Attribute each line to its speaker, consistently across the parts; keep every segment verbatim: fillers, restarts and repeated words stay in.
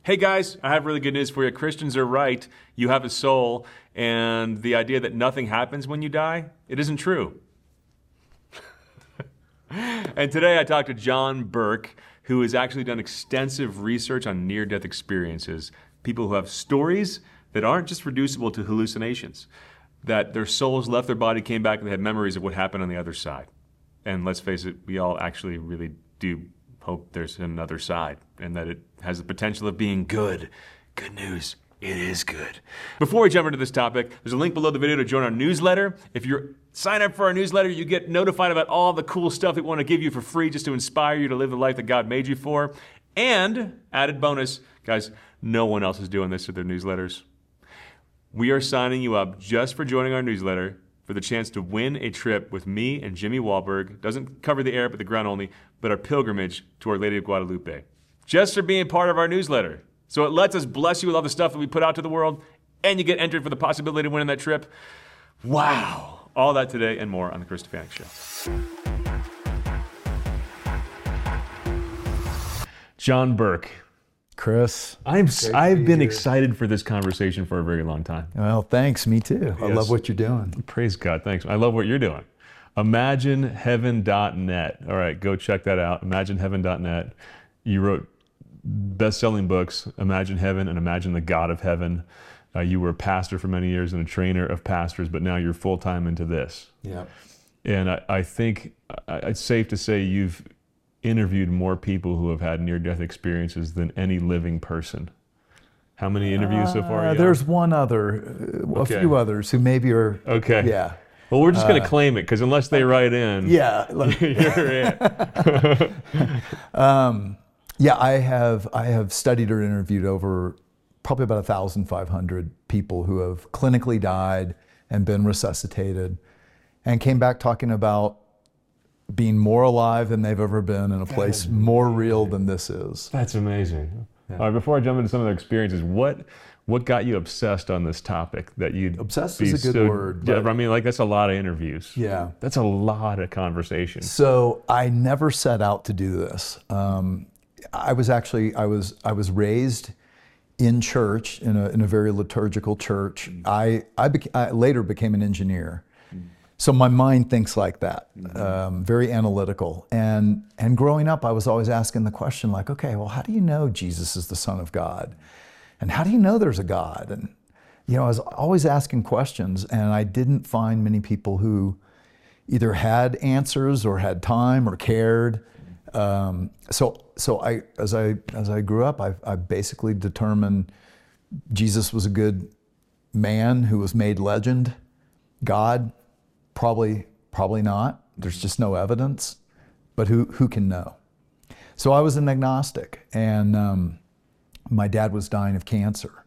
Speaker 1: Hey guys, I have really good news for you. Christians are right. You have a soul, and the idea that nothing happens when you die, it isn't true. And today I talked to John Burke, who has actually done extensive research on near-death experiences. People who have stories that aren't just reducible to hallucinations, that their souls left their body, came back, and they had memories of what happened on the other side. And let's face it, we all actually really do hope there's another side and that it has the potential of being good. Good news, it is good. Before we jump into this topic, there's a link below the video to join our newsletter. If you sign up for our newsletter, you get notified about all the cool stuff we want to give you for free just to inspire you to live the life that God made you for. And added bonus, guys, no one else is doing this with their newsletters. We are signing you up just for joining our newsletter for the chance to win a trip with me and Jimmy Wahlberg. Doesn't cover the air but the ground only, but our pilgrimage to Our Lady of Guadalupe. Just for being part of our newsletter. So it lets us bless you with all the stuff that we put out to the world, and you get entered for the possibility of winning that trip. Wow. All that today and more on The Chris Stefanick Show. John Burke.
Speaker 2: Chris,
Speaker 1: I'm, I've
Speaker 2: be
Speaker 1: been
Speaker 2: here.
Speaker 1: excited for this conversation for a very long time.
Speaker 2: Well, thanks. Me too. I
Speaker 1: Yes.
Speaker 2: love what you're doing.
Speaker 1: Praise God. Thanks. I love what you're doing. Imagine Heaven dot net. All right, go check that out. Imagine Heaven dot net. You wrote best-selling books, Imagine Heaven and Imagine the God of Heaven. Uh, you were a pastor for many years and a trainer of pastors, but now you're full-time into this.
Speaker 2: Yeah.
Speaker 1: And I, I think I, it's safe to say you've interviewed more people who have had near-death experiences than any living person. How many interviews so far?
Speaker 2: Uh,
Speaker 1: are you
Speaker 2: there's
Speaker 1: on?
Speaker 2: one other, uh,
Speaker 1: Okay.
Speaker 2: a few others who maybe are.
Speaker 1: Okay.
Speaker 2: Yeah.
Speaker 1: Well, we're just going to
Speaker 2: Uh,
Speaker 1: claim it, because unless they write in,
Speaker 2: Yeah. like-
Speaker 1: you're it.
Speaker 2: um, yeah. I have. I have studied or interviewed over probably about one thousand five hundred people who have clinically died and been resuscitated, and came back talking about being more alive than they've ever been in a place more real than this is.
Speaker 1: That's amazing. All right, before I jump into some of their experiences, what what got you obsessed on this topic that you'd
Speaker 2: Obsessed
Speaker 1: be
Speaker 2: is a good
Speaker 1: so,
Speaker 2: word,
Speaker 1: Yeah,
Speaker 2: but-
Speaker 1: I mean, like that's a lot of interviews.
Speaker 2: Yeah.
Speaker 1: That's a lot of conversation.
Speaker 2: So I never set out to do this. Um, I was actually I was I was raised in church in a in a very liturgical church. I I, bec- I later became an engineer, so my mind thinks like that, um, very analytical. And and growing up, I was always asking the question like, okay, well, how do you know Jesus is the Son of God, and how do you know there's a God? And you know, I was always asking questions, and I didn't find many people who either had answers or had time or cared. Um, so, so I, as I as I grew up, I, I basically determined Jesus was a good man who was made legend. God, probably probably not. There's just no evidence. But who who can know? So I was an agnostic, and um, my dad was dying of cancer,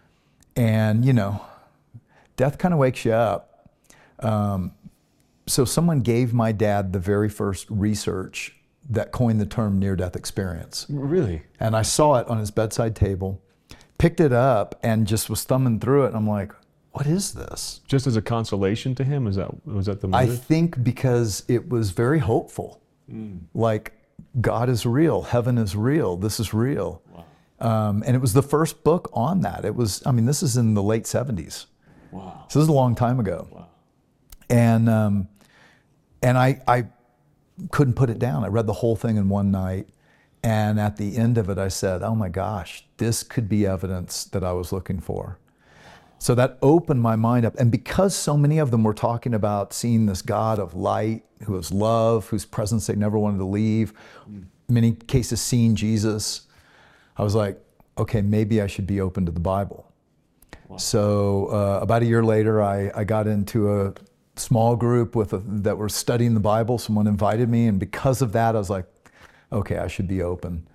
Speaker 2: and you know, death kind of wakes you up. Um, so someone gave my dad the very first research that coined the term near-death experience.
Speaker 1: Really?
Speaker 2: And I saw it on his bedside table, picked it up, and just was thumbing through it. And I'm like, what is this?
Speaker 1: Just as a consolation to him? Is that was that the
Speaker 2: I
Speaker 1: motive?
Speaker 2: think because it was very hopeful. Like, God is real, heaven is real, this is real.
Speaker 1: Wow.
Speaker 2: Um, and it was the first book on that. It was, I mean, this is in the late seventies.
Speaker 1: Wow.
Speaker 2: So this is a long time ago.
Speaker 1: Wow.
Speaker 2: And um, and I, I couldn't put it down. I read the whole thing in one night. And at the end of it, I said, oh my gosh, this could be evidence that I was looking for. So that opened my mind up. And because so many of them were talking about seeing this God of light, who is love, whose presence they never wanted to leave, in many cases seeing Jesus, I was like, okay, maybe I should be open to the Bible. Wow. So uh, about a year later, I, I got into a small group with a, that were studying the Bible. Someone invited me, and because of that, I was like, okay, I should be open.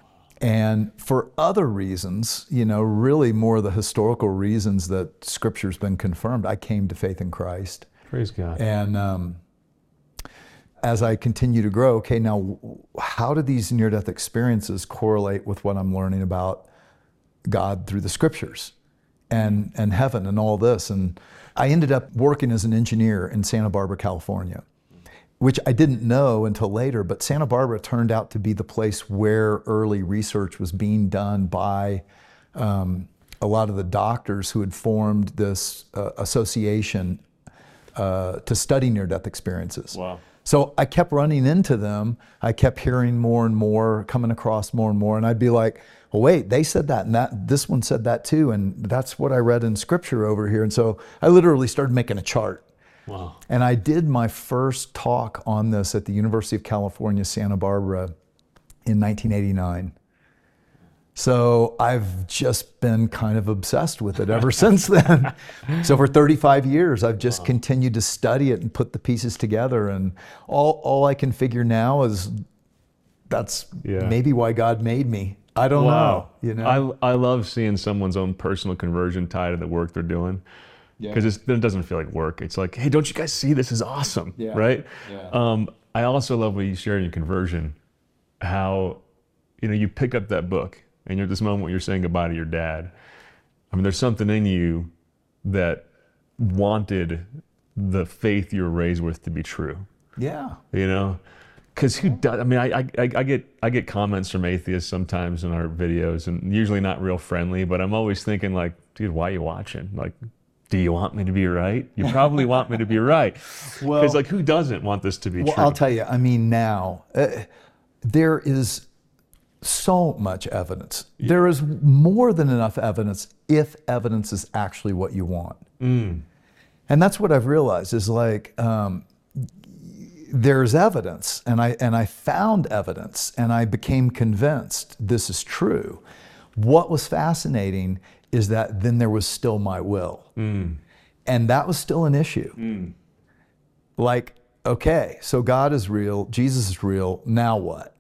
Speaker 2: And for other reasons, you know, really more the historical reasons that Scripture's been confirmed, I came to faith in Christ.
Speaker 1: Praise God.
Speaker 2: And um, as I continue to grow, okay, now how do these near-death experiences correlate with what I'm learning about God through the Scriptures and, and heaven and all this? And I ended up working as an engineer in Santa Barbara, California, which I didn't know until later, but Santa Barbara turned out to be the place where early research was being done by um, a lot of the doctors who had formed this uh, association uh, to study near-death experiences.
Speaker 1: Wow.
Speaker 2: So I kept running into them. I kept hearing more and more, coming across more and more, and I'd be like, well, wait, they said that, and that this one said that too, and that's what I read in scripture over here. And so I literally started making a chart.
Speaker 1: Wow.
Speaker 2: And I did my first talk on this at the University of California, Santa Barbara in nineteen eighty-nine. So I've just been kind of obsessed with it ever since then. So for thirty-five years, I've just wow. continued to study it and put the pieces together. And all, all I can figure now is that's yeah. maybe why God made me. I don't wow. know. You know,
Speaker 1: I, I love seeing someone's own personal conversion tied to the work they're doing. Because yeah. it doesn't feel like work. It's like, hey, don't you guys see this is awesome, yeah. right? Yeah. Um, I also love what you share in your conversion, how, you know, you pick up that book and you're at this moment where you're saying goodbye to your dad. I mean, there's something in you that wanted the faith you were raised with to be true.
Speaker 2: Yeah.
Speaker 1: You know, because who does? I mean, I, I I get I get comments from atheists sometimes in our videos, and usually not real friendly. But I'm always thinking like, dude, why are you watching? Like, do you want me to be right? You probably want me to be right. Well, because like, who doesn't want this to be
Speaker 2: well,
Speaker 1: true?
Speaker 2: I'll tell you. I mean, now uh, there is so much evidence. Yeah. There is more than enough evidence if evidence is actually what you want.
Speaker 1: Mm.
Speaker 2: And that's what I've realized is like, um, there's evidence, and I and I found evidence, and I became convinced this is true. What was fascinating is that then there was still my will.
Speaker 1: Mm.
Speaker 2: And that was still an issue.
Speaker 1: Mm.
Speaker 2: Like, okay, so God is real, Jesus is real, now what?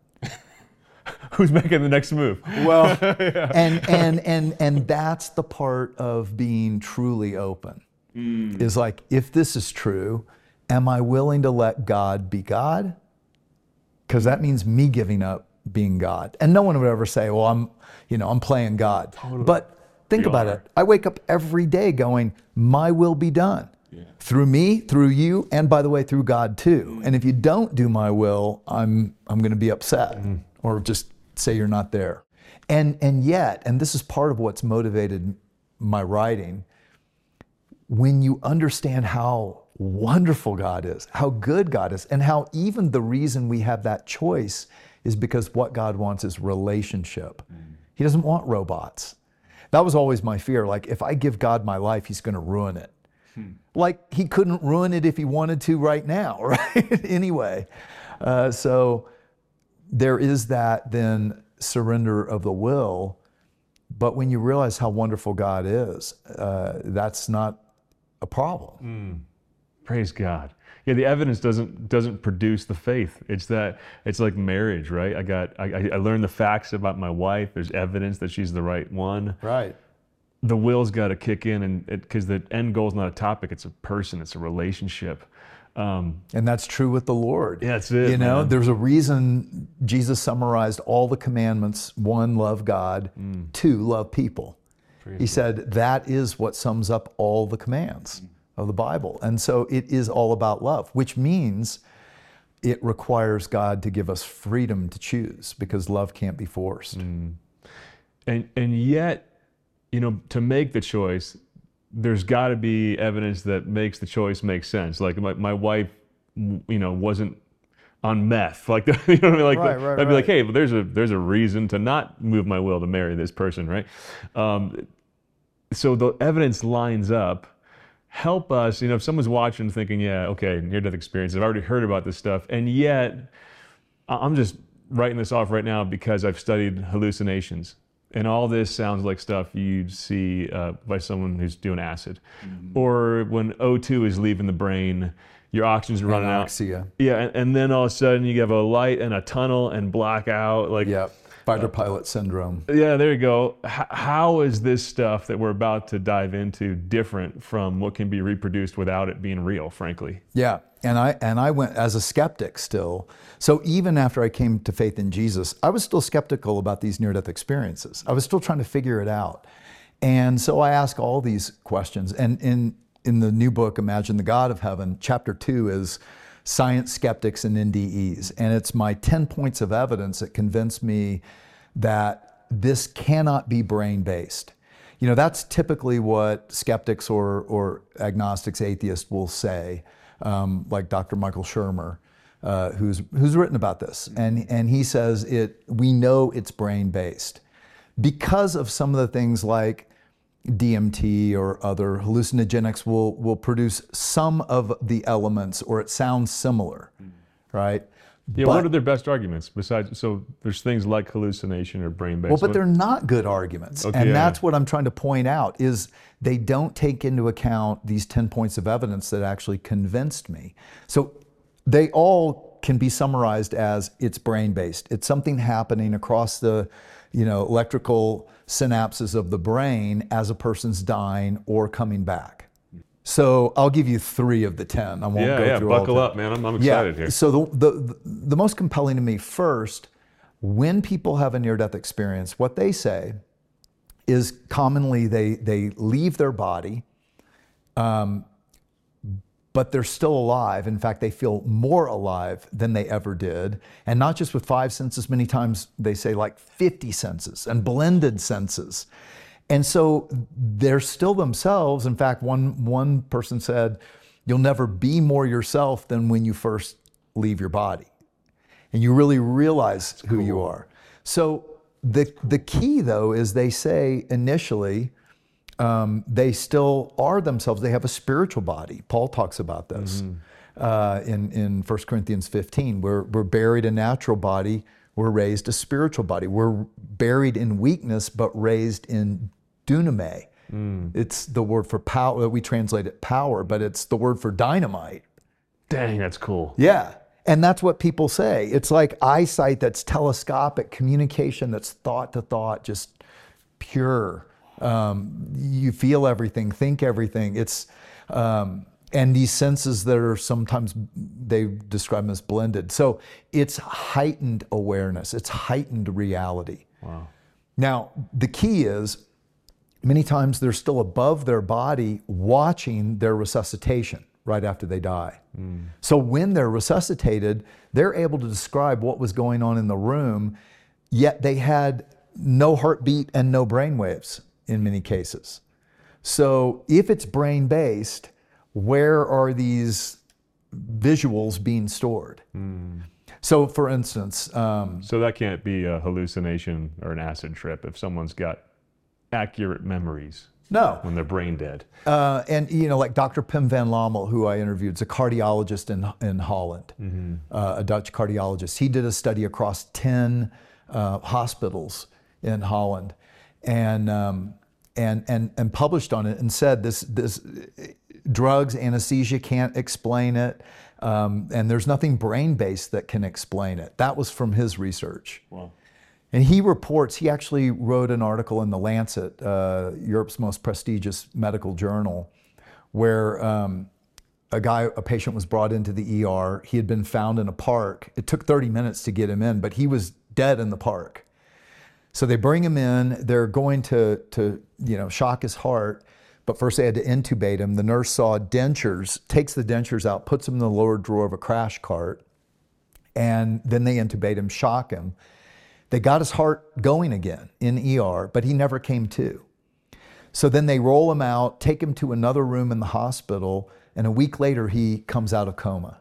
Speaker 1: Who's making the next move?
Speaker 2: Well, yeah. and, and, and, and that's the part of being truly open.
Speaker 1: Mm.
Speaker 2: Is like, if this is true, am I willing to let God be God? Because that means me giving up being God. And no one would ever say, well, I'm, you know, I'm playing God.
Speaker 1: Totally.
Speaker 2: But think
Speaker 1: You
Speaker 2: about
Speaker 1: are.
Speaker 2: it. I wake up every day going, my will be done.
Speaker 1: Yeah.
Speaker 2: Through me, through you, and by the way, through God too. And if you don't do my will, I'm I'm going to be upset
Speaker 1: Mm.
Speaker 2: or just say you're not there. And and yet, and this is part of what's motivated my writing, when you understand how wonderful God is, how good God is, and how even the reason we have that choice is because what God wants is relationship.
Speaker 1: Mm.
Speaker 2: He doesn't want robots. That was always my fear. Like, if I give God my life, he's going to ruin it.
Speaker 1: Hmm.
Speaker 2: Like, he couldn't ruin it if he wanted to right now, right? Anyway, uh, so there is that then surrender of the will. But when you realize how wonderful God is, uh, that's not a problem.
Speaker 1: Mm. Praise God. Yeah, the evidence doesn't doesn't produce the faith. It's that it's like marriage, right? I got I, I learned the facts about my wife. There's evidence that she's the right one.
Speaker 2: Right.
Speaker 1: The will's got to kick in, and because the end goal is not a topic, it's a person, it's a relationship. Um,
Speaker 2: and that's true with the Lord.
Speaker 1: Yeah, that's it.
Speaker 2: You know,
Speaker 1: man.
Speaker 2: There's a reason Jesus summarized all the commandments. One, love God.
Speaker 1: Mm.
Speaker 2: Two, love people.
Speaker 1: Praise
Speaker 2: he
Speaker 1: God.
Speaker 2: said that is what sums up all the commands mm. of the Bible. And so it is all about love, which means it requires God to give us freedom to choose, because love can't be forced.
Speaker 1: Mm. And and yet, you know, to make the choice, there's got to be evidence that makes the choice make sense. Like my, my wife, you know, wasn't on meth. Like, you know what I mean? Like,
Speaker 2: right, right,
Speaker 1: I'd be
Speaker 2: right.
Speaker 1: like, hey, but there's a there's a reason to not move my will to marry this person, right? Um, so the evidence lines up. Help us, you know, if someone's watching thinking, yeah, okay, near-death experience, I've already heard about this stuff, and yet I'm just writing this off right now because I've studied hallucinations. And all this sounds like stuff you'd see uh, by someone who's doing acid. Mm-hmm. Or when O two is leaving the brain, your oxygen's running
Speaker 2: Anoxia.
Speaker 1: out. Yeah, and, and then all of a sudden you have a light and a tunnel and blackout. Like,
Speaker 2: yeah, fighter pilot syndrome.
Speaker 1: Yeah, there you go. H- how is this stuff that we're about to dive into different from what can be reproduced without it being real, frankly?
Speaker 2: Yeah, and I and I went as a skeptic still. So even after I came to faith in Jesus, I was still skeptical about these near-death experiences. I was still trying to figure it out. And so I ask all these questions. And in in the new book, Imagine the God of Heaven, chapter two is Science Skeptics and N D Es. And it's my ten points of evidence that convinced me that this cannot be brain-based. You know, that's typically what skeptics or, or agnostics, atheists will say, um, like Doctor Michael Shermer, uh, who's, who's written about this. And, and he says, it, we know it's brain-based because of some of the things like D M T or other hallucinogenics will, will produce some of the elements, or it sounds similar, right?
Speaker 1: Yeah,
Speaker 2: but,
Speaker 1: what are their best arguments besides, so there's things like hallucination or brain-based.
Speaker 2: well, but
Speaker 1: what,
Speaker 2: they're not good arguments.
Speaker 1: Okay,
Speaker 2: and
Speaker 1: yeah.
Speaker 2: that's what I'm trying to point out, is they don't take into account these ten points of evidence that actually convinced me. So they all can be summarized as it's brain-based. It's something happening across the, you know, electrical synapses of the brain as a person's dying or coming back. So I'll give you three of the ten. I won't
Speaker 1: yeah,
Speaker 2: go
Speaker 1: yeah,
Speaker 2: through all
Speaker 1: buckle
Speaker 2: of
Speaker 1: up, man. I'm, I'm excited
Speaker 2: yeah.
Speaker 1: here.
Speaker 2: So the, the, the most compelling to me first, when people have a near-death experience, what they say is commonly they, they leave their body, um, but they're still alive. In fact, they feel more alive than they ever did. And not just with five senses, many times they say like fifty senses and blended senses. And so they're still themselves. In fact, one, one person said, you'll never be more yourself than when you first leave your body. And you really realize That's who cool. you are. So the, the key though is they say initially, um, they still are themselves. They have a spiritual body. Paul talks about this mm-hmm. uh, in, in First Corinthians fifteen. We're, we're buried a natural body, we're raised a spiritual body. We're buried in weakness, but raised in dunamai. Mm. It's the word for power, we translate it power, but it's the word for dynamite.
Speaker 1: Dang, that's cool.
Speaker 2: Yeah, and that's what people say. It's like eyesight that's telescopic, communication that's thought to thought, just pure. Um, you feel everything, think everything. It's, um, and these senses that are sometimes, they describe them as blended. So it's heightened awareness, it's heightened reality.
Speaker 1: Wow.
Speaker 2: Now, the key is, many times they're still above their body watching their resuscitation right after they die. Mm. So when they're resuscitated, they're able to describe what was going on in the room, yet they had no heartbeat and no brain waves in many cases. So if it's brain-based, where are these visuals being stored? Mm. So for instance... Um,
Speaker 1: so that can't be a hallucination or an acid trip if someone's got accurate memories.
Speaker 2: No.
Speaker 1: When they're brain dead.
Speaker 2: Uh, and you know, like Doctor Pim van Lommel, who I interviewed, is a cardiologist in, in Holland, mm-hmm. uh, a Dutch cardiologist. He did a study across ten uh, hospitals in Holland and, um, and, and, and published on it and said this, this drugs, anesthesia can't explain it. Um, and there's nothing brain-based that can explain it. That was from his research.
Speaker 1: Wow.
Speaker 2: And he reports, he actually wrote an article in The Lancet, uh, Europe's most prestigious medical journal, where um, a guy, a patient was brought into the E R. He had been found in a park. It took thirty minutes to get him in, but he was dead in the park. So they bring him in, they're going to, to you know, shock his heart, but first they had to intubate him. The nurse saw dentures, takes the dentures out, puts them in the lower drawer of a crash cart, and then they intubate him, shock him. They got his heart going again in E R, but he never came to. So then they roll him out, take him to another room in the hospital, and a week later he comes out of coma.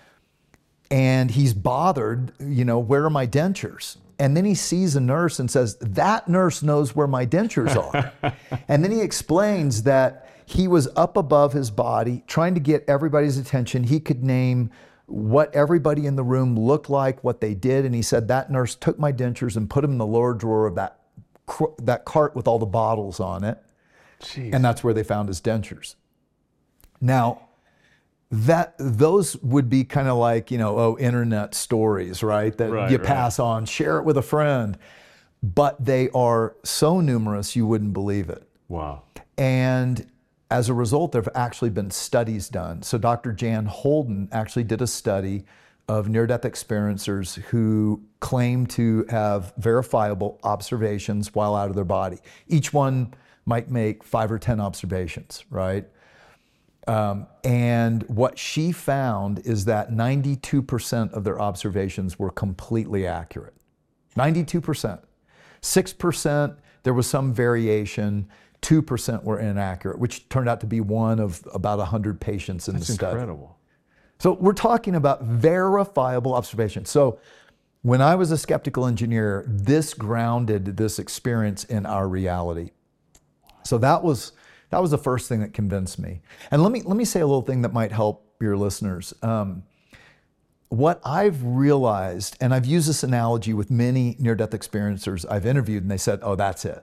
Speaker 2: And he's bothered, you know, where are my dentures? And then he sees a nurse and says, that nurse knows where my dentures are. And then he explains that he was up above his body trying to get everybody's attention. He could name what everybody in the room looked like, what they did. And he said, that nurse took my dentures and put them in the lower drawer of that, that cart with all the bottles on it.
Speaker 1: Jeez.
Speaker 2: And that's where they found his dentures. Now, that those would be kind of like, you know, oh, internet stories, right? That
Speaker 1: right,
Speaker 2: you
Speaker 1: right.
Speaker 2: pass on, share it with a friend. But they are so numerous, you wouldn't believe it.
Speaker 1: Wow.
Speaker 2: And as a result, there have actually been studies done. So Doctor Jan Holden actually did a study of near-death experiencers who claim to have verifiable observations while out of their body. Each one might make five or ten observations, right? Um, and what she found is that ninety-two percent of their observations were completely accurate. ninety-two percent. six percent, there was some variation. two percent were inaccurate, which turned out to be one of about one hundred patients in
Speaker 1: That's
Speaker 2: the study.
Speaker 1: incredible.
Speaker 2: So we're talking about verifiable observation. So when I was a skeptical engineer, this grounded this experience in our reality. So that was that was the first thing that convinced me. And let me let me say a little thing that might help your listeners. Um, what I've realized, and I've used this analogy with many near-death experiencers I've interviewed, and they said, "Oh, that's it."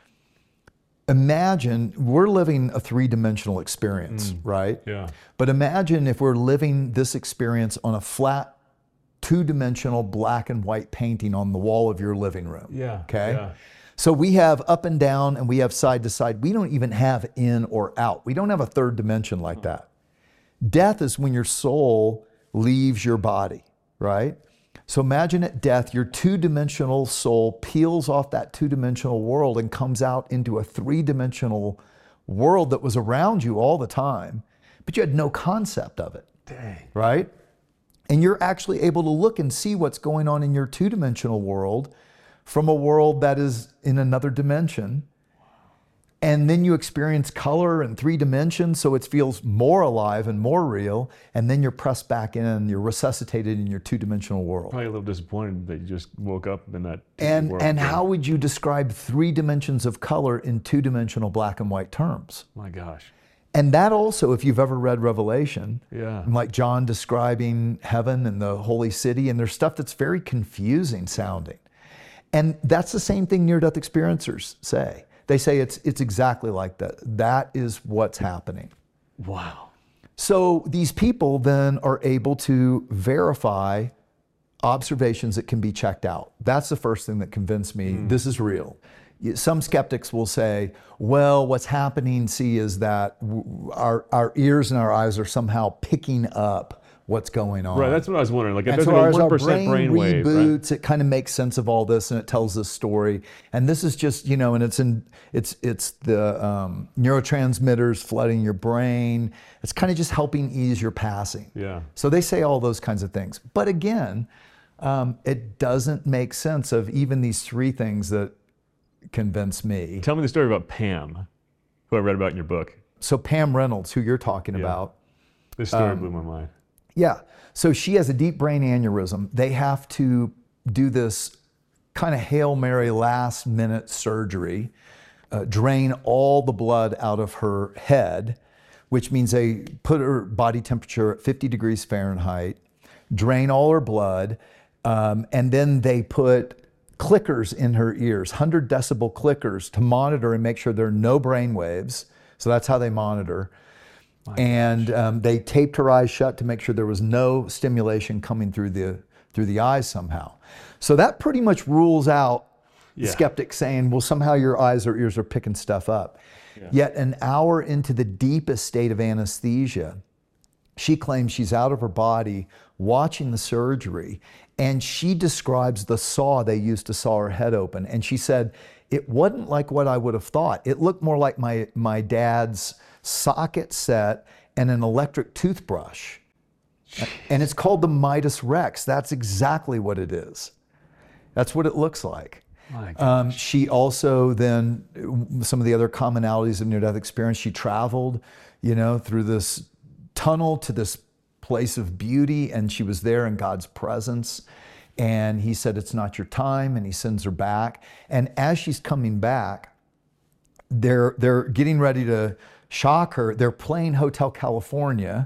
Speaker 2: Imagine we're living a three-dimensional experience, mm, right?
Speaker 1: Yeah.
Speaker 2: But imagine if we're living this experience on a flat, two-dimensional black and white painting on the wall of your living room.
Speaker 1: Yeah.
Speaker 2: Okay.
Speaker 1: Yeah.
Speaker 2: So we have up and down and we have side to side. We don't even have in or out. We don't have a third dimension like that. Death is when your soul leaves your body, right? So imagine at death, your two-dimensional soul peels off that two-dimensional world and comes out into a three-dimensional world that was around you all the time, but you had no concept of it.
Speaker 1: Dang.
Speaker 2: Right? And you're actually able to look and see what's going on in your two-dimensional world from a world that is in another dimension. And then you experience color in three dimensions, so it feels more alive and more real. And then you're pressed back in, you're resuscitated in your two-dimensional world.
Speaker 1: Probably a little disappointed that you just woke up in that
Speaker 2: And
Speaker 1: world.
Speaker 2: and how would you describe three dimensions of color in two-dimensional black and white terms?
Speaker 1: My gosh.
Speaker 2: And that also, if you've ever read Revelation,
Speaker 1: Yeah.
Speaker 2: like John describing heaven and the holy city, and there's stuff that's very confusing sounding. And that's the same thing near-death experiencers say. They say it's it's exactly like that. That is what's happening.
Speaker 1: Wow.
Speaker 2: So these people then are able to verify observations that can be checked out. That's the first thing that convinced me mm. this is real. Some skeptics will say, well, what's happening, see, is that our, our ears and our eyes are somehow picking up what's going on.
Speaker 1: Right, that's what I was wondering. Like, if
Speaker 2: and
Speaker 1: there's
Speaker 2: so
Speaker 1: like a
Speaker 2: as
Speaker 1: one
Speaker 2: our
Speaker 1: percent
Speaker 2: brain
Speaker 1: brainwave,
Speaker 2: reboots,
Speaker 1: right?
Speaker 2: It kind of makes sense of all this and it tells this story. And this is just, you know, and it's in it's it's the um, neurotransmitters flooding your brain. It's kind of just helping ease your passing.
Speaker 1: Yeah.
Speaker 2: So they say all those kinds of things. But again, um, it doesn't make sense of even these three things that convince me.
Speaker 1: Tell me the story about Pam, who I read about in your book.
Speaker 2: So Pam Reynolds, who you're talking
Speaker 1: Yeah.
Speaker 2: about.
Speaker 1: This story
Speaker 2: um,
Speaker 1: blew my mind.
Speaker 2: Yeah. So she has a deep brain aneurysm. They have to do this kind of Hail Mary last minute surgery, uh, drain all the blood out of her head, which means they put her body temperature at fifty degrees Fahrenheit, drain all her blood, um, and then they put clickers in her ears, one hundred decibel clickers to monitor and make sure there are no brain waves. So that's how they monitor. My and um, they taped her eyes shut to make sure there was no stimulation coming through the through the eyes somehow. So that pretty much rules out
Speaker 1: yeah.
Speaker 2: skeptics saying, well, somehow your eyes or ears are picking stuff up. Yeah. Yet an hour into the deepest state of anesthesia, she claims she's out of her body watching the surgery, and she describes the saw they used to saw her head open. And she said, it wasn't like what I would have thought. It looked more like my, my dad's socket set and an electric toothbrush. And it's called the Midas Rex. That's exactly what it is. That's what it looks like. Um, she also then, some of the other commonalities of near-death experience, she traveled, you know, through this tunnel to this place of beauty, and she was there in God's presence. And he said, it's not your time, and he sends her back. And as she's coming back, they're they're getting ready to shock her. They're playing Hotel California,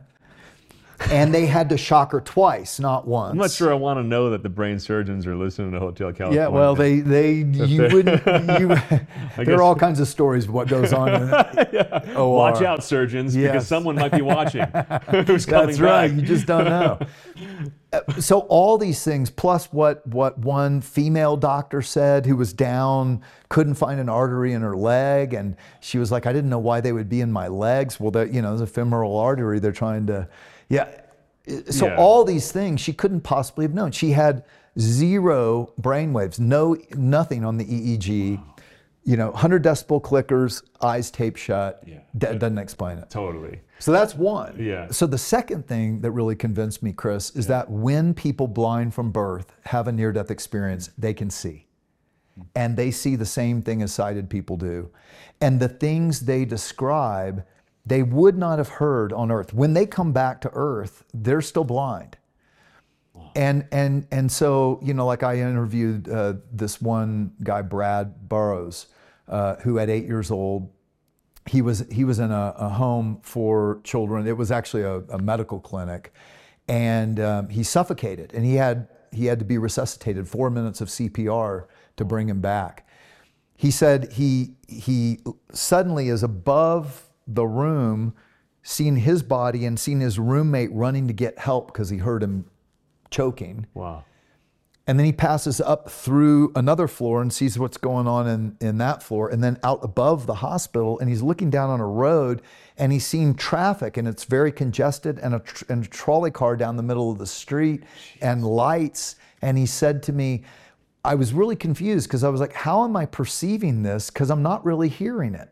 Speaker 2: and they had to shock her twice, not once.
Speaker 1: I'm not sure I want to know that the brain surgeons are listening to Hotel California.
Speaker 2: Yeah, well, they they you wouldn't. You, there are all kinds of stories of what goes on. In
Speaker 1: yeah.
Speaker 2: O R.
Speaker 1: Watch out, surgeons,
Speaker 2: Yes.
Speaker 1: because someone might be watching. Who's coming
Speaker 2: That's
Speaker 1: back.
Speaker 2: right. You just don't know. So all these things, plus what what one female doctor said who was down, couldn't find an artery in her leg, and she was like, I didn't know why they would be in my legs. Well, you know, there's a femoral artery. They're trying to, yeah. So
Speaker 1: Yeah.
Speaker 2: all these things she couldn't possibly have known. She had zero brain waves, no nothing on the E E G. Wow. you know, one hundred decibel clickers, eyes taped shut,
Speaker 1: Yeah.
Speaker 2: that doesn't explain it.
Speaker 1: Totally.
Speaker 2: So that's one.
Speaker 1: Yeah.
Speaker 2: So the second thing that really convinced me, Chris, is that when people blind from birth have a near-death experience, they can see. And they see the same thing as sighted people do. And the things they describe, they would not have heard on earth. When they come back to earth, they're still blind. And and and so, you know, like I interviewed uh, this one guy, Brad Burrows, uh, who at eight years old, he was he was in a, a home for children. It was actually a, a medical clinic, and um, he suffocated, and he had he had to be resuscitated. Four minutes of C P R to bring him back. He said he he suddenly is above the room, seeing his body and seeing his roommate running to get help because he heard him choking.
Speaker 1: Wow.
Speaker 2: And then he passes up through another floor and sees what's going on in, in that floor, and then out above the hospital, and he's looking down on a road and he's seeing traffic, and it's very congested, and a, tr- and a trolley car down the middle of the street and lights. And he said to me, I was really confused because I was like, how am I perceiving this? Because I'm not really hearing it.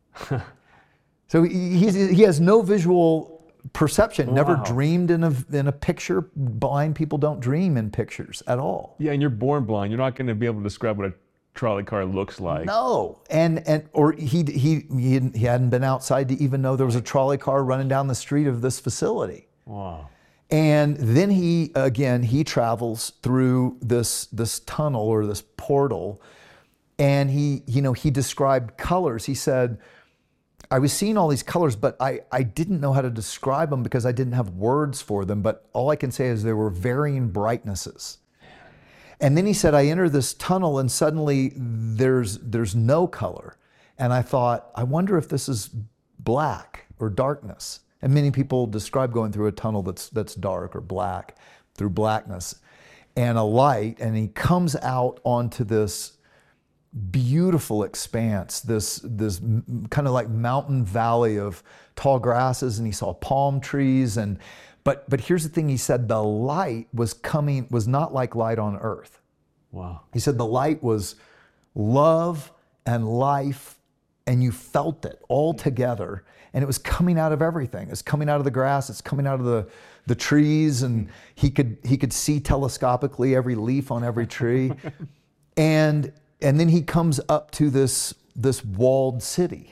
Speaker 2: So he, he's, he has no visual perception, never
Speaker 1: Wow.
Speaker 2: dreamed in a in a picture. Blind people don't dream in pictures at all.
Speaker 1: Yeah, and you're born blind. You're not going to be able to describe what a trolley car looks like.
Speaker 2: No, and and or he he he hadn't, he hadn't been outside to even know there was a trolley car running down the street of this facility.
Speaker 1: Wow.
Speaker 2: And then he again he travels through this this tunnel or this portal, and he you know he described colors. He said, I was seeing all these colors, but I, I didn't know how to describe them because I didn't have words for them. But all I can say is there were varying brightnesses. And then he said, I enter this tunnel and suddenly there's there's no color. And I thought, I wonder if this is black or darkness. And many people describe going through a tunnel that's that's dark or black, through blackness, and a light. And he comes out onto this beautiful expanse, this this kind of like mountain valley of tall grasses, and he saw palm trees. And but but here's the thing, he said the light was coming was not like light on earth.
Speaker 1: Wow.
Speaker 2: He said the light was love and life, and you felt it all together, and it was coming out of everything. It's coming out of the grass, it's coming out of the the trees, and he could he could see telescopically every leaf on every tree. and And then he comes up to this this walled city.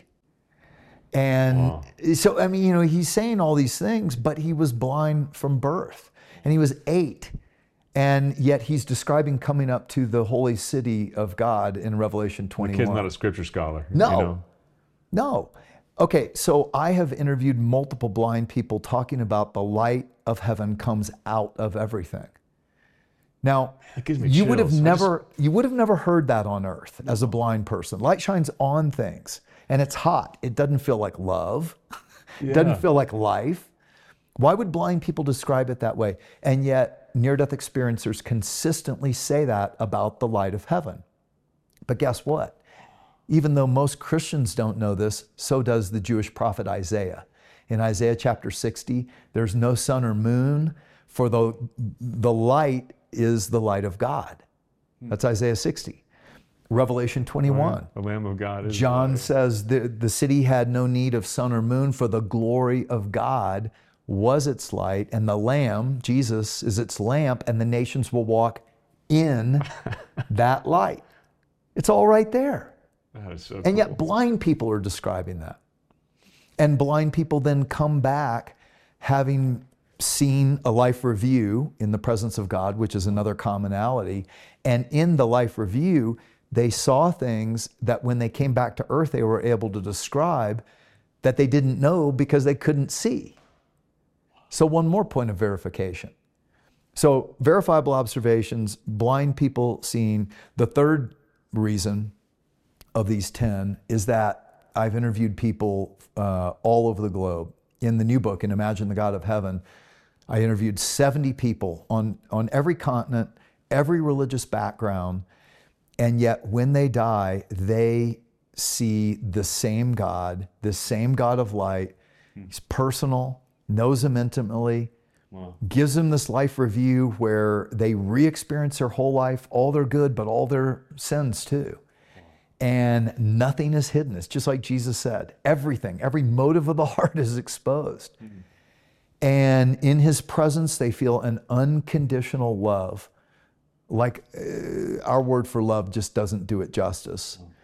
Speaker 2: And
Speaker 1: Wow.
Speaker 2: so, I mean, you know, he's saying all these things, but he was blind from birth. And he was eight. And yet he's describing coming up to the holy city of God in Revelation
Speaker 1: The
Speaker 2: twenty-one.
Speaker 1: kid's not a scripture scholar.
Speaker 2: No.
Speaker 1: You know?
Speaker 2: No. Okay, so I have interviewed multiple blind people talking about the light of heaven comes out of everything. Now,
Speaker 1: That gives me
Speaker 2: you would have
Speaker 1: chills. I
Speaker 2: never you would have never heard that on earth as a blind person. Light shines on things, and it's hot. It doesn't feel like love. It
Speaker 1: Yeah.
Speaker 2: doesn't feel like life. Why would blind people describe it that way? And yet near-death experiencers consistently say that about the light of heaven. But guess what? Even though most Christians don't know this, so does the Jewish prophet Isaiah. In Isaiah chapter sixty, there's no sun or moon, for the the light is the light of God. That's Isaiah sixty. Revelation twenty-one.
Speaker 1: The Lamb of God is
Speaker 2: John
Speaker 1: light.
Speaker 2: says the, the city had no need of sun or moon, for the glory of God was its light, and the Lamb, Jesus, is its lamp, and the nations will walk in that light. It's all right there.
Speaker 1: That is so
Speaker 2: And
Speaker 1: cool.
Speaker 2: yet blind people are describing that. And blind people then come back having seen a life review in the presence of God, which is another commonality. And in the life review, they saw things that when they came back to earth, they were able to describe that they didn't know because they couldn't see. So one more point of verification. So verifiable observations, blind people seeing. The third reason of these ten is that I've interviewed people uh, all over the globe. In the new book, in Imagine the God of Heaven, I interviewed seventy people on, on every continent, every religious background, and yet when they die, they see the same God, the same God of light. He's personal, knows him intimately,
Speaker 1: Wow.
Speaker 2: gives them this life review where they re-experience their whole life, all their good, but all their sins too. And nothing is hidden. It's just like Jesus said. Everything, every motive of the heart is exposed. Mm-hmm. And in his presence, they feel an unconditional love. Like uh, our word for love just doesn't do it justice. Mm-hmm.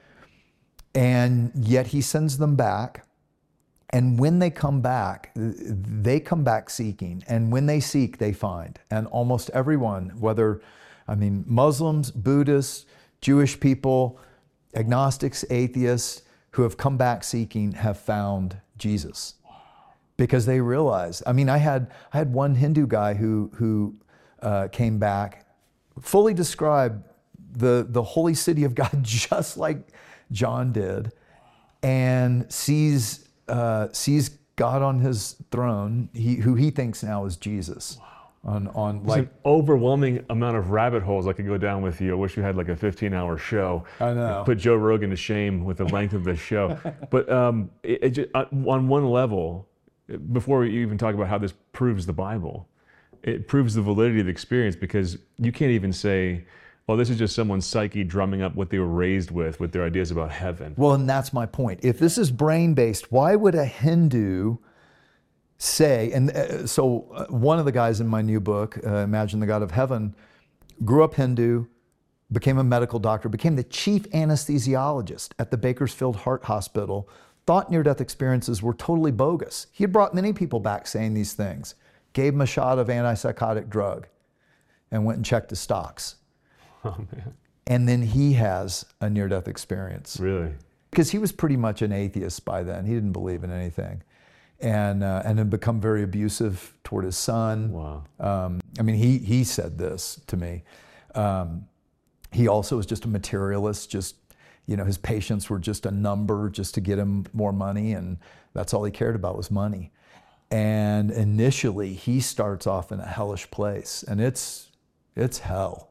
Speaker 2: And yet he sends them back. And when they come back, they come back seeking. And when they seek, they find. And almost everyone, whether, I mean, Muslims, Buddhists, Jewish people, agnostics, atheists, who have come back seeking have found Jesus. Wow. Because they realize, I mean, I had I had one Hindu guy who, who uh, came back, fully described the, the holy city of God just like John did, and sees uh, sees God on his throne, he, who he thinks now is Jesus. Wow. On, on like
Speaker 1: an overwhelming amount of rabbit holes I could go down with you. I wish we had like a fifteen hour show.
Speaker 2: I know.
Speaker 1: Put Joe Rogan to shame with the length of this show. But um, it, it just, on one level, before we even talk about how this proves the Bible, it proves the validity of the experience, because you can't even say, well, this is just someone's psyche drumming up what they were raised with, with their ideas about heaven.
Speaker 2: Well, and that's my point. If this is brain-based, why would a Hindu say, and uh, so uh, one of the guys in my new book, uh, Imagine the God of Heaven, grew up Hindu, became a medical doctor, became the chief anesthesiologist at the Bakersfield Heart Hospital, thought near-death experiences were totally bogus. He had brought many people back saying these things, gave them a shot of antipsychotic drug, and went and checked his stocks.
Speaker 1: Oh, man.
Speaker 2: And then he has a near-death experience.
Speaker 1: Really?
Speaker 2: Because he was pretty much an atheist by then. He didn't believe in anything. And uh, and had become very abusive toward his son.
Speaker 1: Wow.
Speaker 2: Um, I mean, he he said this to me. Um, he also was just a materialist. Just, you know, his patients were just a number, just to get him more money, and that's all he cared about was money. And initially, he starts off in a hellish place, and it's it's hell.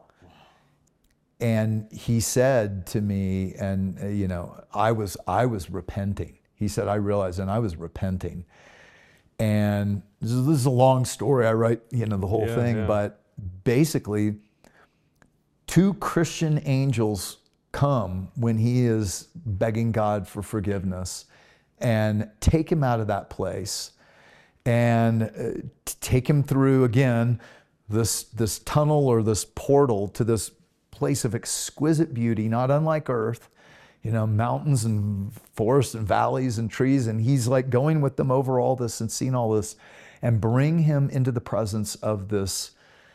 Speaker 2: And he said to me, and uh, you know, I was I was repenting. He said, I realized, and I was repenting. And this is, this is a long story. I write, you know, the whole
Speaker 1: yeah,
Speaker 2: thing,
Speaker 1: yeah.
Speaker 2: but basically, two Christian angels come when he is begging God for forgiveness and take him out of that place and uh, take him through, again, this, this tunnel or this portal to this place of exquisite beauty, not unlike Earth, you know, mountains and forests and valleys and trees. And he's like going with them over all this and seeing all this, and bring him into the presence of this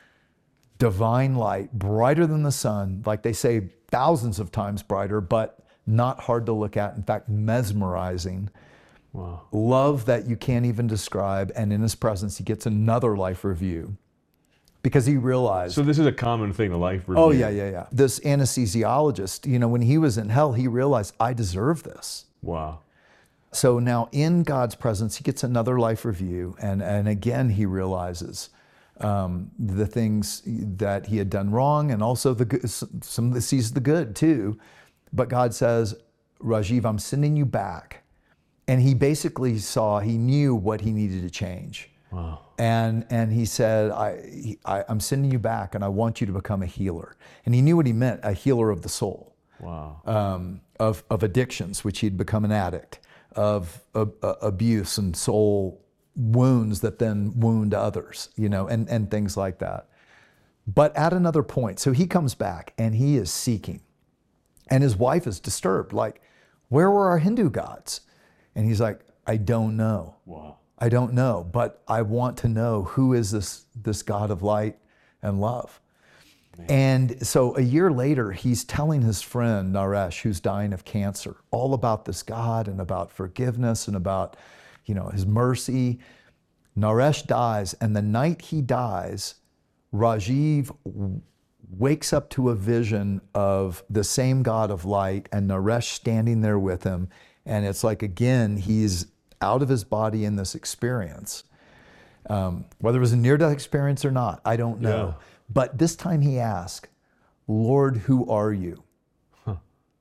Speaker 2: divine light, brighter than the sun, like they say, thousands of times brighter, but not hard to look at. In fact, mesmerizing.
Speaker 1: Wow.
Speaker 2: Love that you can't even describe. And in his presence, he gets another life review. Because he realized.
Speaker 1: So this is a common thing, the life review.
Speaker 2: Oh, yeah, yeah, yeah. This anesthesiologist, you know, when he was in hell, he realized, I deserve this.
Speaker 1: Wow.
Speaker 2: So now in God's presence, he gets another life review. And, and again, he realizes um, the things that he had done wrong, and also the good, some of the, sees the good too. But God says, Rajiv, I'm sending you back. And he basically saw, he knew what he needed to change.
Speaker 1: Wow.
Speaker 2: And and he said, I, I, I'm sending you back, and I want you to become a healer. And he knew what he meant, a healer of the soul.
Speaker 1: Wow.
Speaker 2: Um, of, of addictions, which he'd become an addict, of, of uh, abuse and soul wounds that then wound others, you know, and, and things like that. But at another point, so he comes back, and he is seeking. And his wife is disturbed, like, where were our Hindu gods? And he's like, I don't know.
Speaker 1: Wow.
Speaker 2: I don't know, but I want to know, who is this, this God of light and love? Man. And so a year later, he's telling his friend Naresh, who's dying of cancer, all about this God and about forgiveness and about, you know, his mercy. Naresh dies, and the night he dies, Rajiv w- wakes up to a vision of the same God of light and Naresh standing there with him. And it's like, again, he's out of his body in this experience. Um, whether it was a near-death experience or not, I don't know.
Speaker 1: Yeah.
Speaker 2: But this time he asked, Lord, who are you? Huh.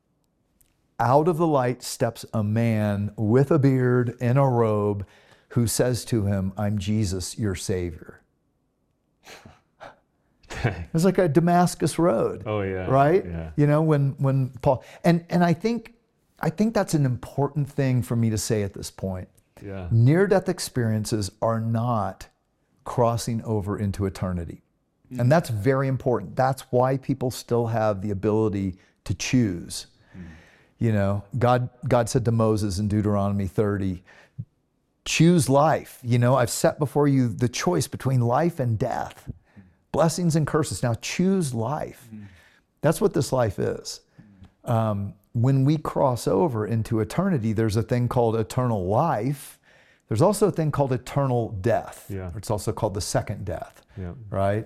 Speaker 2: Out of the light steps a man with a beard in a robe who says to him, I'm Jesus, your Savior. It was like a Damascus Road.
Speaker 1: Oh yeah.
Speaker 2: Right?
Speaker 1: Yeah.
Speaker 2: You know, when when Paul and and I think I think that's an important thing for me to say at this point.
Speaker 1: Yeah.
Speaker 2: Near-death experiences are not crossing over into eternity. Mm. And that's very important. That's why people still have the ability to choose. Mm. You know, God God said to Moses in Deuteronomy thirty, choose life. You know, I've set before you the choice between life and death, blessings and curses. Now choose life. Mm. That's what this life is. Um, when we cross over into eternity, there's a thing called eternal life. There's also a thing called eternal death.
Speaker 1: Yeah.
Speaker 2: It's also called the second death,
Speaker 1: yeah.
Speaker 2: right?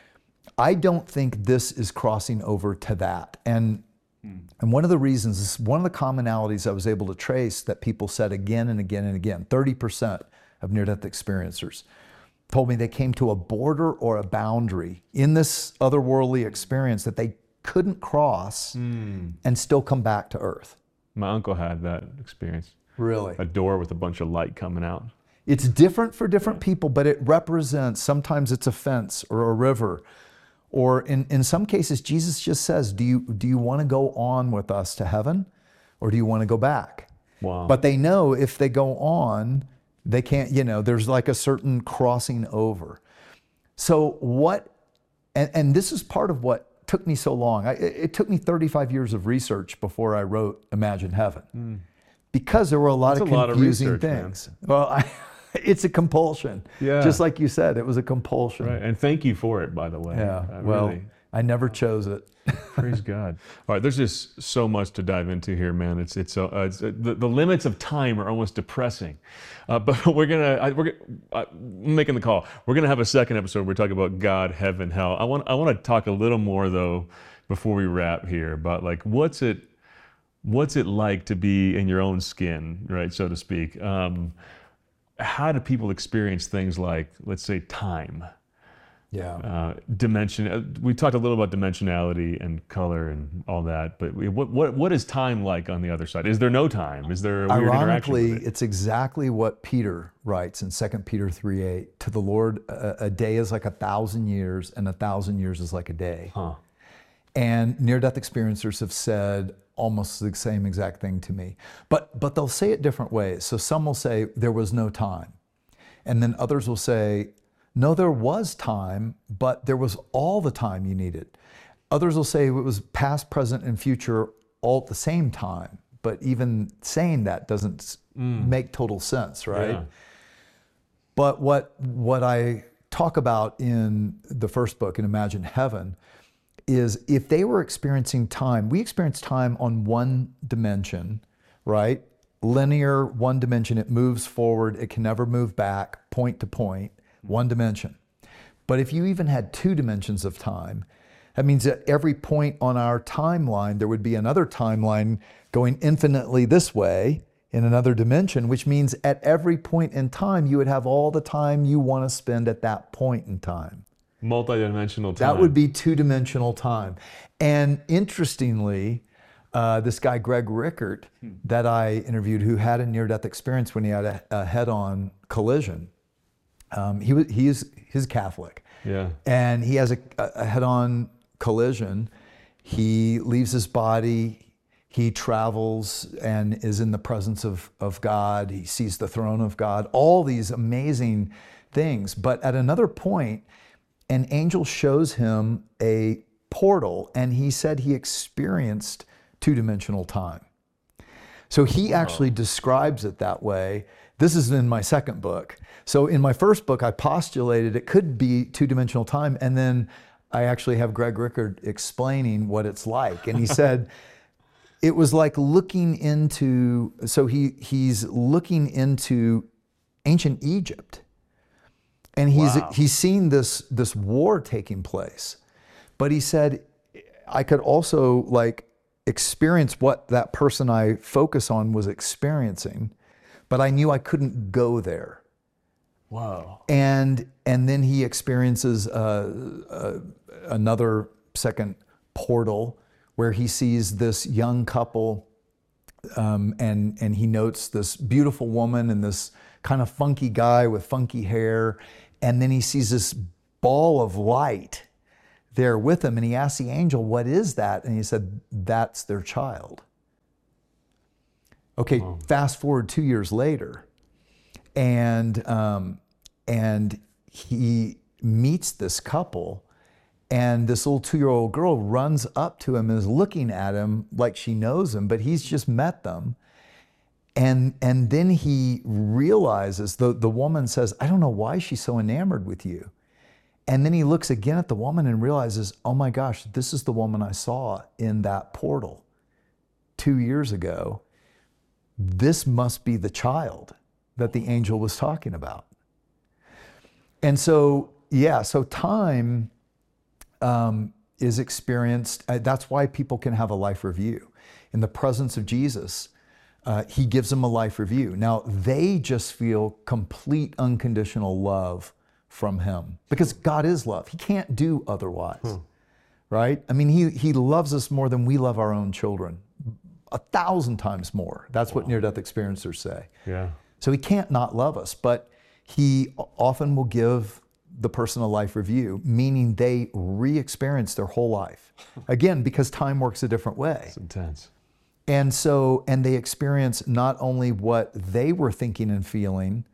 Speaker 2: I don't think this is crossing over to that. And, mm. and one of the reasons, this is one of the commonalities I was able to trace that people said again and again and again, thirty percent of near-death experiencers told me they came to a border or a boundary in this otherworldly experience that they couldn't cross mm. and still come back to earth.
Speaker 1: My uncle had that experience.
Speaker 2: Really?
Speaker 1: A door with a bunch of light coming out.
Speaker 2: It's different for different yeah. people, but it represents, sometimes it's a fence or a river. Or in, in some cases, Jesus just says, do you, do you want to go on with us to heaven or do you want to go back?
Speaker 1: Wow.
Speaker 2: But they know if they go on, they can't, you know, there's like a certain crossing over. So what, and, and this is part of what took me so long. I, it took me thirty-five years of research before I wrote Imagine Heaven, mm. because there were a lot
Speaker 1: That's
Speaker 2: of
Speaker 1: a
Speaker 2: confusing
Speaker 1: lot of research,
Speaker 2: things. Man. Well, I, it's a compulsion.
Speaker 1: Yeah.
Speaker 2: Just like you said, it was a compulsion.
Speaker 1: Right. And thank you for it, by the way.
Speaker 2: Yeah.
Speaker 1: I
Speaker 2: well,
Speaker 1: really,
Speaker 2: I never chose it.
Speaker 1: Praise God. All right. There's just so much to dive into here, man. It's it's, uh, it's uh, the, the limits of time are almost depressing. Uh, but we're gonna I, we're uh, making the call. We're gonna have a second episode where we talk about God, heaven, hell. I want I want to talk a little more though before we wrap here about like what's it what's it like to be in your own skin, right, so to speak. Um, how do people experience things like, let's say, time?
Speaker 2: Yeah.
Speaker 1: Uh, dimension. We talked a little about dimensionality and color and all that, but we, what what what is time like on the other side? Is there no time? Is there a weird interaction
Speaker 2: Ironically,
Speaker 1: with it?
Speaker 2: it's exactly what Peter writes in Second Peter three eight. To the Lord, a, a day is like a thousand years, and a thousand years is like a day.
Speaker 1: Huh.
Speaker 2: And near-death experiencers have said almost the same exact thing to me, but but they'll say it different ways. So some will say there was no time, and then others will say, no, there was time, but there was all the time you needed. Others will say it was past, present, and future all at the same time, but even saying that doesn't mm. make total sense, right?
Speaker 1: Yeah.
Speaker 2: But what what I talk about in the first book, in Imagine Heaven, is if they were experiencing time, we experience time on one dimension, right? Linear, one dimension, it moves forward, it can never move back, point to point. One dimension. But if you even had two dimensions of time, that means that every point on our timeline, there would be another timeline going infinitely this way in another dimension, which means at every point in time, you would have all the time you want to spend at that point in time.
Speaker 1: Multi-dimensional time.
Speaker 2: That would be two-dimensional time. And interestingly, uh, this guy, Greg Rickert, hmm. that I interviewed, who had a near-death experience when he had a, a head-on collision, Um, he was he's he's Catholic,
Speaker 1: yeah,
Speaker 2: and he has a, a head-on collision. He leaves his body. He travels and is in the presence of of God. He sees the throne of God. All these amazing things. But at another point, an angel shows him a portal, and he said he experienced two-dimensional time. So he
Speaker 1: Wow.
Speaker 2: actually describes it that way. This is in my second book. So in my first book, I postulated it could be two-dimensional time, and then I actually have Greg Rickert explaining what it's like. And he said, it was like looking into, so he he's looking into ancient Egypt. And he's
Speaker 1: Wow.
Speaker 2: he's seen this, this war taking place. But he said, I could also like experience what that person I focus on was experiencing, but I knew I couldn't go there.
Speaker 1: Wow.
Speaker 2: And and then he experiences uh, uh, another second portal where he sees this young couple, um, and and he notes this beautiful woman and this kind of funky guy with funky hair, and then he sees this ball of light there with him. And he asked the angel, what is that? And he said, that's their child. Okay, oh. Fast forward two years later, and um, and he meets this couple, and this little two-year-old girl runs up to him and is looking at him like she knows him, but he's just met them. And and then he realizes, the, the woman says, I don't know why she's so enamored with you. And then he looks again at the woman and realizes, oh my gosh, this is the woman I saw in that portal two years ago. This must be the child that the angel was talking about. And so, yeah, so time um, is experienced. Uh, that's why people can have a life review. In the presence of Jesus, uh, he gives them a life review. Now, they just feel complete unconditional love from him because God is love. He can't do otherwise, hmm. right? I mean, he, he loves us more than we love our own children. A thousand times more. That's wow. what near-death experiencers say.
Speaker 1: Yeah.
Speaker 2: So he can't not love us, but he often will give the person a life review, meaning they re-experience their whole life. Again, because time works a different way.
Speaker 1: It's intense.
Speaker 2: And so, and they experience not only what they were thinking and feeling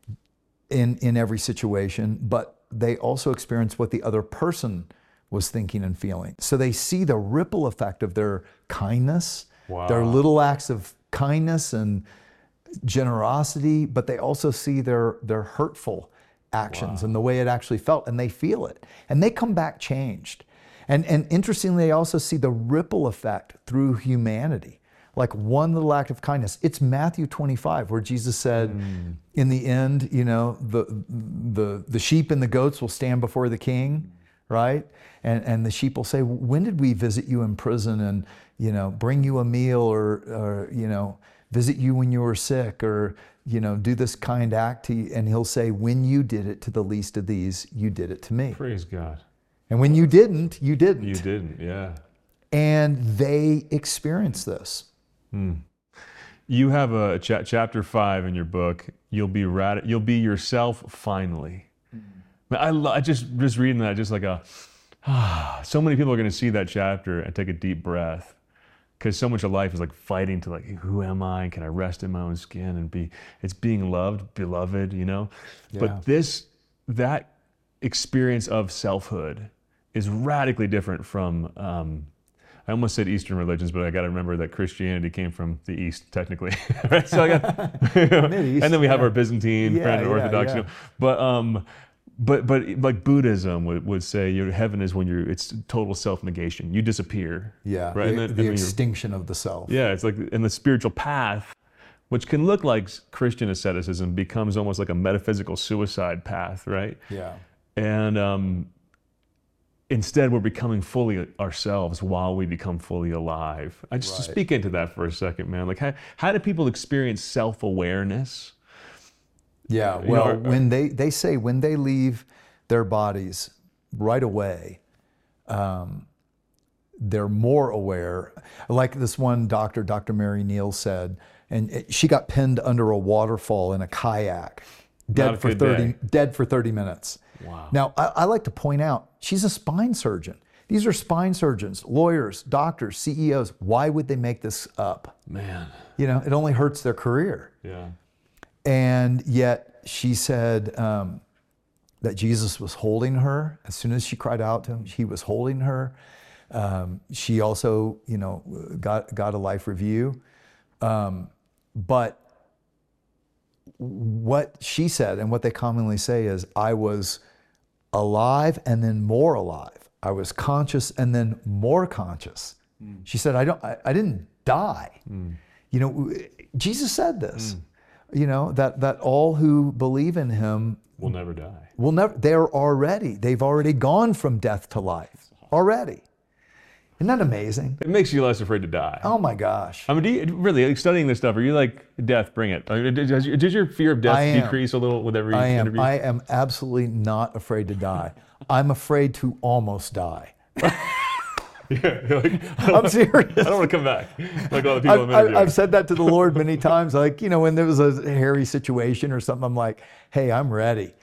Speaker 2: in, in every situation, but they also experience what the other person was thinking and feeling. So they see the ripple effect of their kindness, wow. their little acts of kindness and generosity, but they also see their, their hurtful actions wow. and the way it actually felt, and they feel it. And they come back changed. And, and interestingly, they also see the ripple effect through humanity. Like one little act of kindness. It's Matthew twenty-five, where Jesus said, mm. in the end, you know, the, the, the sheep and the goats will stand before the king, right? And, and the sheep will say, when did we visit you in prison and, you know, bring you a meal or, or you know, visit you when you were sick or, you know, do this kind act to you? And he'll say, when you did it to the least of these, you did it to me.
Speaker 1: Praise God.
Speaker 2: And when you didn't, you didn't.
Speaker 1: You didn't, yeah.
Speaker 2: And they experience this.
Speaker 1: Hmm. You have a cha- chapter five in your book, you'll be rad- you'll be yourself finally. Mm-hmm. I, lo- I just, just reading that, just like a, ah, so many people are going to see that chapter and take a deep breath. Because so much of life is like fighting to like, who am I? Can I rest in my own skin and be, it's being loved, beloved, you know? Yeah. But this, that experience of selfhood is radically different from, um, I almost said Eastern religions, but I got to remember that Christianity came from the East, technically. Right? So I got, you know, and then we have yeah. our Byzantine
Speaker 2: yeah,
Speaker 1: friend,
Speaker 2: yeah,
Speaker 1: Orthodox,
Speaker 2: yeah.
Speaker 1: you know? But, um, But but like Buddhism would, would say your heaven is when you're it's total self-negation. You disappear.
Speaker 2: Yeah.
Speaker 1: Right.
Speaker 2: The,
Speaker 1: and then,
Speaker 2: the
Speaker 1: and
Speaker 2: extinction of the self.
Speaker 1: Yeah. It's like in the spiritual path, which can look like Christian asceticism, becomes almost like a metaphysical suicide path, right?
Speaker 2: Yeah.
Speaker 1: And um, instead, we're becoming fully ourselves while we become fully alive. I just
Speaker 2: right.
Speaker 1: speak into that for a second, man. Like how how do people experience self-awareness?
Speaker 2: Yeah, well, you know, when they, they say when they leave their bodies right away, um, they're more aware. Like this one doctor, Doctor Mary Neal said, and it, she got pinned under a waterfall in a kayak, dead for thirty, dead for thirty minutes.
Speaker 1: Wow.
Speaker 2: Now, I, I like to point out, she's a spine surgeon. These are spine surgeons, lawyers, doctors, C E Os. Why would they make this up?
Speaker 1: Man.
Speaker 2: You know, it only hurts their career.
Speaker 1: Yeah.
Speaker 2: And yet she said um, that Jesus was holding her. As soon as she cried out to him, he was holding her. Um, she also, you know, got, got a life review. Um, but what she said and what they commonly say is, I was alive and then more alive. I was conscious and then more conscious. Mm. She said, I don't, I, I didn't die. Mm. You know, Jesus said this. Mm. You know, that, that all who believe in him
Speaker 1: will never die.
Speaker 2: Will never, they're already, they've already gone from death to life, already. Isn't that amazing?
Speaker 1: It makes you less afraid to die.
Speaker 2: Oh my gosh.
Speaker 1: I mean, do you, really, like studying this stuff, are you like, death, bring it? Does, does your fear of death decrease a little with every
Speaker 2: I am.
Speaker 1: interview?
Speaker 2: I am absolutely not afraid to die. I'm afraid to almost die.
Speaker 1: Yeah, like,
Speaker 2: I'm serious.
Speaker 1: I don't want to come back. Like all the people
Speaker 2: I've,
Speaker 1: I'm interviewing.
Speaker 2: I've said that to the Lord many times. Like, you know, when there was a hairy situation or something, I'm like, hey, I'm ready.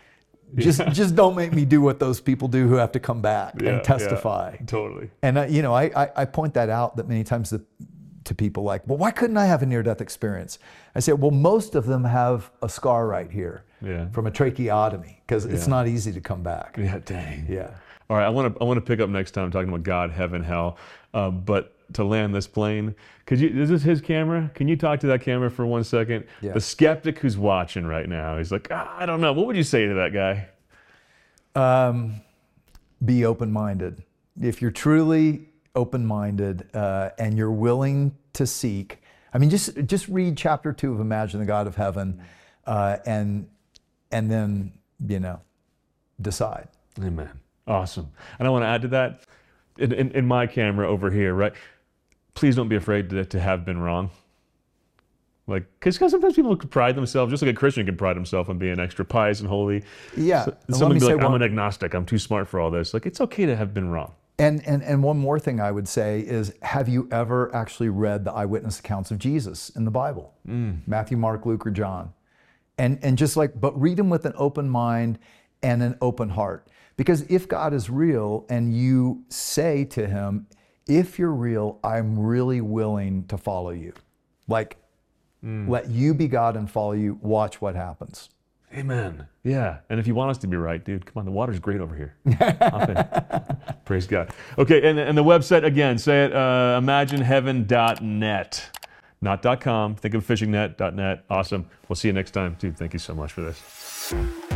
Speaker 2: Just just don't make me do what those people do who have to come back
Speaker 1: Yeah,
Speaker 2: and testify.
Speaker 1: yeah, totally.
Speaker 2: And uh, you know, I, I I point that out that many times to, to people like, well, why couldn't I have a near-death experience? I say, well, most of them have a scar right here
Speaker 1: Yeah.
Speaker 2: from a tracheotomy because it's
Speaker 1: Yeah.
Speaker 2: not easy to come back.
Speaker 1: Yeah, dang.
Speaker 2: Yeah.
Speaker 1: All right, I want to I want to pick up next time talking about God, heaven, hell. Uh, but to land this plane, could you? Is this his camera? Can you talk to that camera for one second?
Speaker 2: Yeah.
Speaker 1: The skeptic who's watching right now, he's like, ah, I don't know. What would you say to that guy?
Speaker 2: Um, be open-minded. If you're truly open-minded uh, and you're willing to seek, I mean, just just read chapter two of Imagine the God of Heaven, uh, and and then you know, decide.
Speaker 1: Amen. Awesome. And I want to add to that, in, in, in my camera over here, right? Please don't be afraid to, to have been wrong. Like, because sometimes people can pride themselves, just like a Christian can pride himself on being extra pious and holy.
Speaker 2: Yeah.
Speaker 1: So,
Speaker 2: and let
Speaker 1: someone
Speaker 2: me
Speaker 1: be
Speaker 2: say
Speaker 1: like, I'm
Speaker 2: one-
Speaker 1: an agnostic, I'm too smart for all this. Like, it's okay to have been wrong.
Speaker 2: And, and, and one more thing I would say is, have you ever actually read the eyewitness accounts of Jesus in the Bible? Matthew, Mark, Luke, or John? And, and just like, but read them with an open mind and an open heart. Because if God is real and you say to him, if you're real, I'm really willing to follow you. Like, let you be God and follow you, watch what happens.
Speaker 1: Amen. Yeah. And if you want us to be right, dude, come on, the water's great over here. Hop in. Praise God. Okay, and, and the website, again, say it, uh, imagine heaven dot net. Not .com. Think of fishing net dot net. Awesome. We'll see you next time. Dude, thank you so much for this.